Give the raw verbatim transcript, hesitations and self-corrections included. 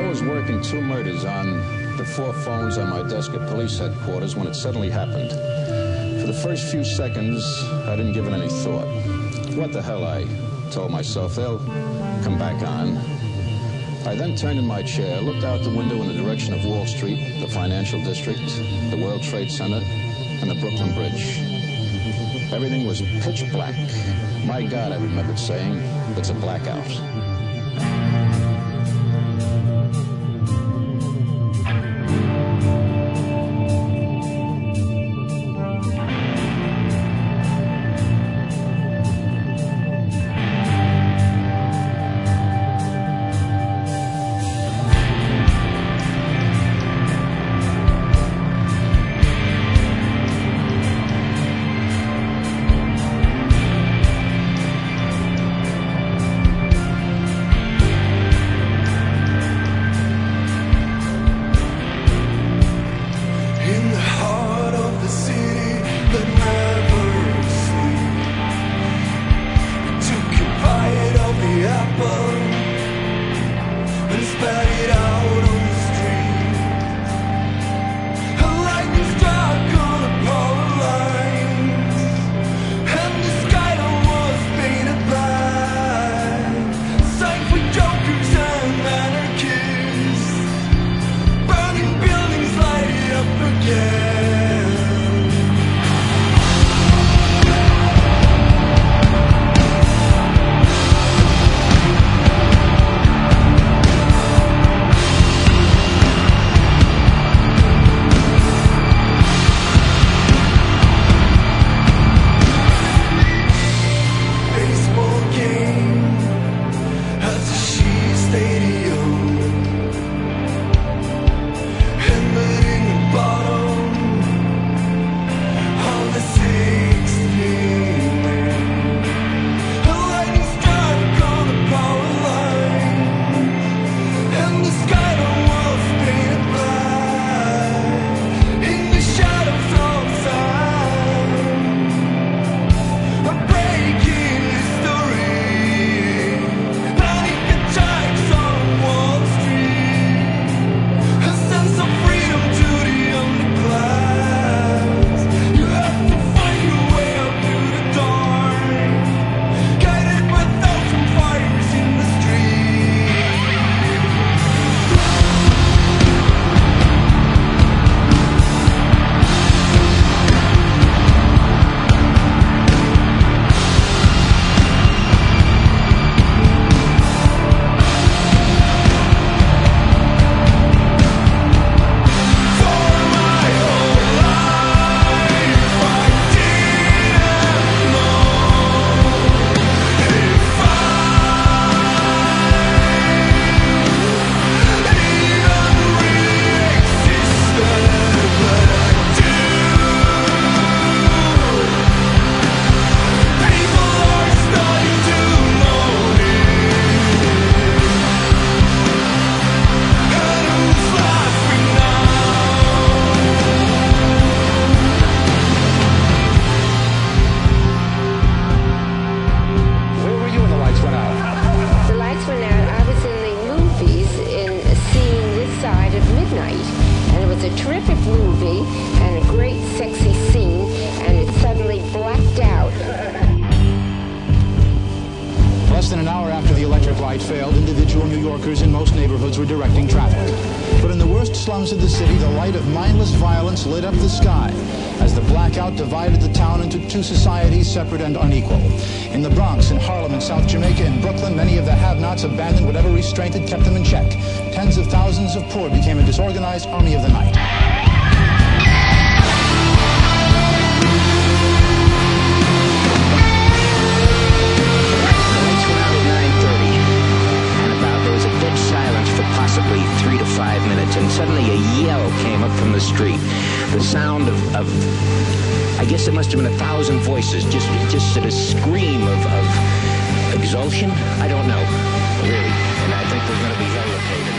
was working two murders on the four phones on my desk at police headquarters when it suddenly happened. For the first few seconds, I didn't give it any thought. What the hell, I told myself, they'll come back on. I then turned in my chair, looked out the window in the direction of Wall Street, the financial district, the World Trade Center, and the Brooklyn Bridge. Everything was pitch black. My God, I remembered saying, it's a blackout. Failed, individual New Yorkers in most neighborhoods were directing traffic. But in the worst slums of the city, the light of mindless violence lit up the sky as the blackout divided the town into two societies separate and unequal. In the Bronx, in Harlem, in South Jamaica, in Brooklyn, many of the have-nots abandoned whatever restraint had kept them in check. Tens of thousands of poor became a disorganized army of the night. Possibly three to five minutes, and suddenly a yell came up from the street. The sound of, of I guess it must have been a thousand voices, just just at a scream of, of exultation. I don't know, really. And I think there's going to be hell located.